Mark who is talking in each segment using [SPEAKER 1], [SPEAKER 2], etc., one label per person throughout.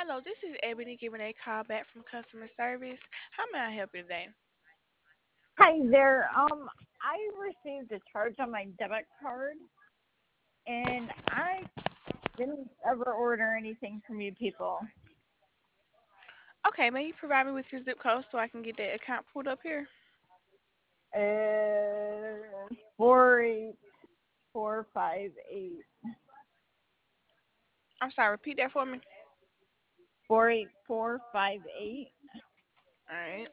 [SPEAKER 1] Hello, this is Ebony giving a call back from customer service. How may I help you today?
[SPEAKER 2] Hi there. I received a charge on my debit card, and I didn't ever order anything from you people.
[SPEAKER 1] Okay, may you provide me with your zip code so I can get that account pulled up here?
[SPEAKER 2] 48458.
[SPEAKER 1] I'm sorry, repeat that for me.
[SPEAKER 2] 48458.
[SPEAKER 1] All right.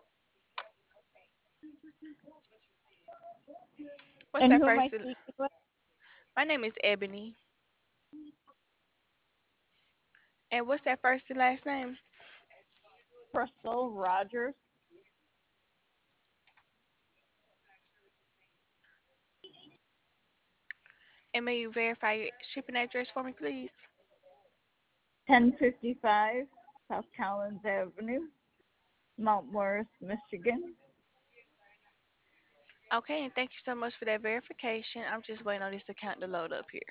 [SPEAKER 1] What's
[SPEAKER 2] And
[SPEAKER 1] that
[SPEAKER 2] who am
[SPEAKER 1] first?
[SPEAKER 2] I speaking with?
[SPEAKER 1] My name is Ebony. And what's that first and last name?
[SPEAKER 2] Crystal Rogers.
[SPEAKER 1] And may you verify your shipping address for me, please?
[SPEAKER 2] 1055 South Collins Avenue, Mount Morris, Michigan.
[SPEAKER 1] Okay, and thank you so much for that verification. I'm just waiting on this account to load up here.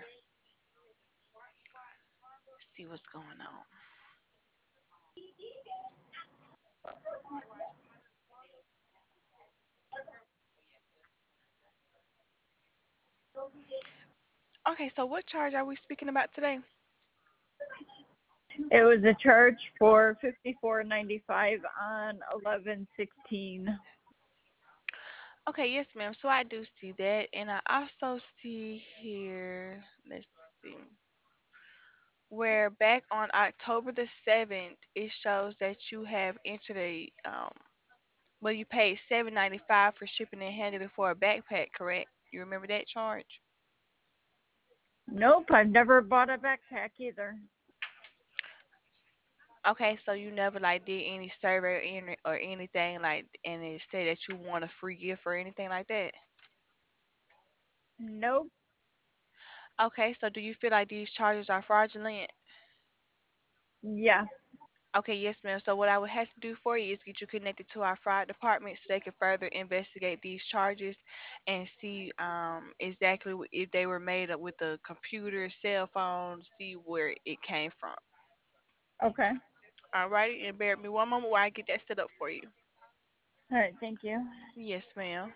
[SPEAKER 1] See what's going on. Okay, so what charge are we speaking about today?
[SPEAKER 2] It was a charge for 54.95 on 11/16.
[SPEAKER 1] Okay, yes, ma'am. So I do see that, and I also see here. Let's see. Where back on October the 7th, it shows that you have entered well, you paid $7.95 for shipping and handling for a backpack, correct? You remember that charge?
[SPEAKER 2] Nope, I've never bought a backpack either.
[SPEAKER 1] Okay, so you never like did any survey or anything like, and it said that you want a free gift or anything like that.
[SPEAKER 2] Nope.
[SPEAKER 1] Okay, so do you feel like these charges are fraudulent?
[SPEAKER 2] Yeah.
[SPEAKER 1] Okay, yes, ma'am. So what I would have to do for you is get you connected to our fraud department so they can further investigate these charges and see exactly if they were made up with a computer, cell phone, see where it came from.
[SPEAKER 2] Okay.
[SPEAKER 1] All righty, and bear with me one moment while I get that set up for you.
[SPEAKER 2] All right. Thank you.
[SPEAKER 1] Yes, ma'am.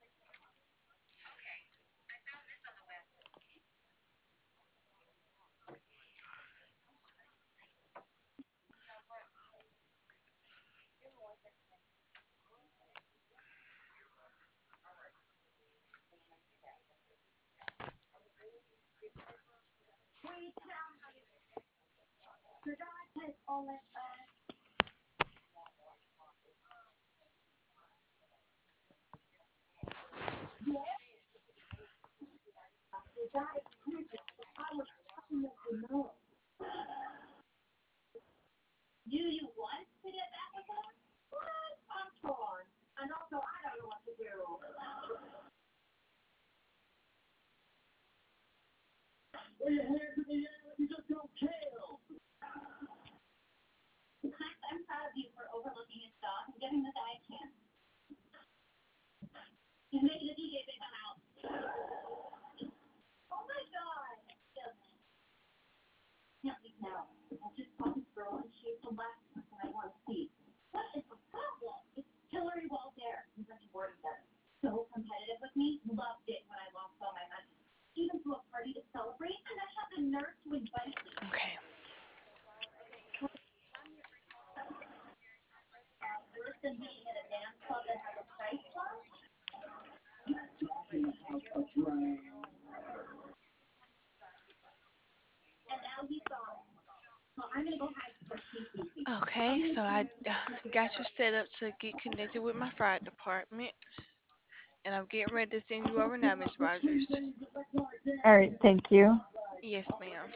[SPEAKER 1] Okay. Okay, so I got you set up to get connected with my fraud department, and I'm getting ready to send you over now, Miss Rogers.
[SPEAKER 2] All right. Thank you.
[SPEAKER 1] Yes, ma'am.